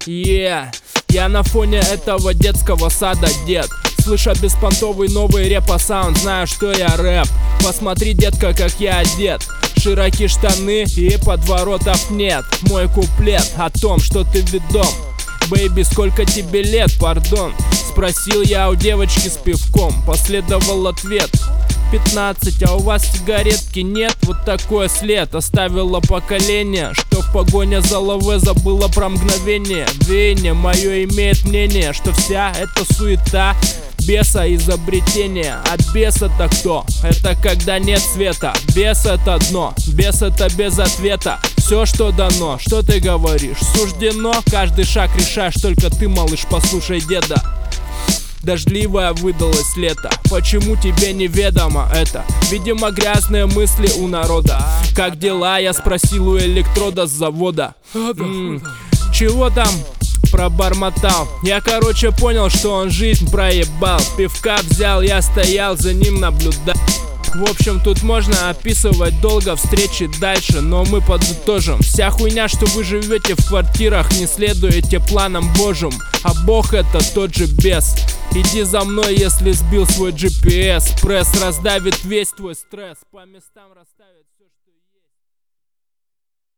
Я на фоне этого детского сада дед, слыша беспонтовый новый репа-саунд, знаю, что я рэп. Посмотри, детка, как я одет, широкие штаны и подворотов нет. Мой куплет о том, что ты ведом. Бэйби, сколько тебе лет, пардон? Спросил я у девочки с пивком, последовал ответ: 15, а у вас сигаретки нет? Вот такой след оставило поколение, что в погоне за лаве забыло про мгновение. Веяние мое имеет мнение, что вся эта суета беса изобретение. А бес это кто? Это когда нет света. Бес это дно, бес это без ответа. Все, что дано, что ты говоришь, суждено. Каждый шаг решаешь только ты, малыш, послушай деда. Дождливое выдалось лето, почему тебе неведомо это? Видимо, грязные мысли у народа. Как дела, я спросил у электрода с завода. Чего там? Пробормотал. Я, короче, понял, что он жизнь проебал. Пивка взял, я стоял, за ним наблюдал. В общем, тут можно описывать долго встречи дальше, но мы подытожим: вся хуйня, что вы живете в квартирах, не следуете планам Божьим, а Бог это тот же бес. Иди за мной, если сбил свой GPS. Пресс раздавит весь твой стресс, по местам расставит все, что...